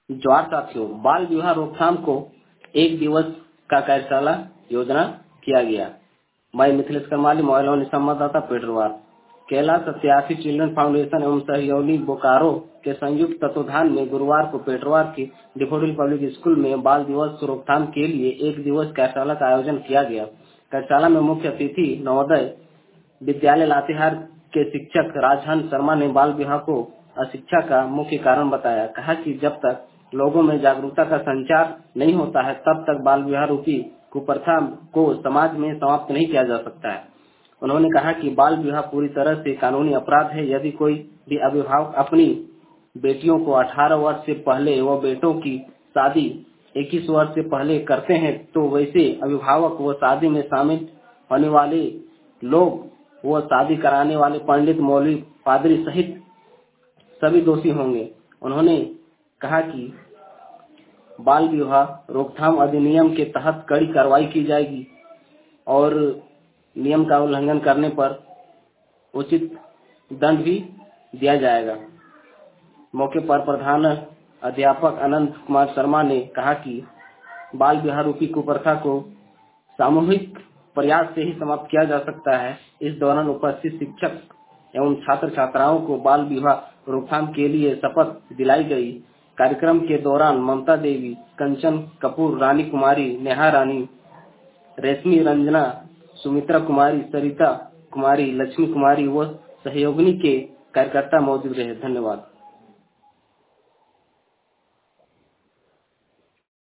ज्वार साथियों, बाल विवाह रोकथाम को एक दिवस का कार्यशाला योजना किया गया। मैं मिथिलेश करमाली, मोबाइल संवाददाता पेटरवार। कैलाश सत्यार्थी चिल्ड्रन फाउंडेशन एवं सहयोगी बोकारो के संयुक्त तत्वाधान में गुरुवार को पेटरवार के डिफोडिल पब्लिक स्कूल में बाल दिवस रोकथाम के लिए एक दिवस कार्यशाला का आयोजन किया गया। कार्यशाला में मुख्य अतिथि नवोदय विद्यालय लातेहार के शिक्षक राजहंस शर्मा ने बाल विवाह को अशिक्षा का मुख्य कारण बताया। कहा कि जब तक लोगों में जागरूकता का संचार नहीं होता है तब तक बाल विवाह रूपी कुप्रथा को समाज में समाप्त नहीं किया जा सकता है। उन्होंने कहा कि बाल विवाह पूरी तरह से कानूनी अपराध है। यदि कोई भी अभिभावक अपनी बेटियों को 18 वर्ष से पहले व बेटों की शादी 21 वर्ष से पहले करते हैं तो वैसे अभिभावक व शादी में शामिल होने वाले लोग व शादी कराने वाले पंडित, मौलवी, पादरी सहित सभी दोषी होंगे। उन्होंने कहा कि बाल विवाह रोकथाम अधिनियम के तहत कड़ी कार्रवाई की जाएगी और नियम का उल्लंघन करने पर उचित दंड भी दिया जाएगा। मौके पर प्रधान अध्यापक अनंत कुमार शर्मा ने कहा कि बाल विवाह रूपी कुप्रथा को सामूहिक प्रयास से ही समाप्त किया जा सकता है। इस दौरान उपस्थित शिक्षक एवं छात्र छात्राओं को बाल विवाह रोकथाम के लिए शपथ दिलाई गई। कार्यक्रम के दौरान ममता देवी, कंचन कपूर, रानी कुमारी, नेहा रानी, रेशमी रंजना, सुमित्रा कुमारी, सरिता कुमारी, लक्ष्मी कुमारी व सहयोगिनी के कार्यकर्ता मौजूद रहे। धन्यवाद।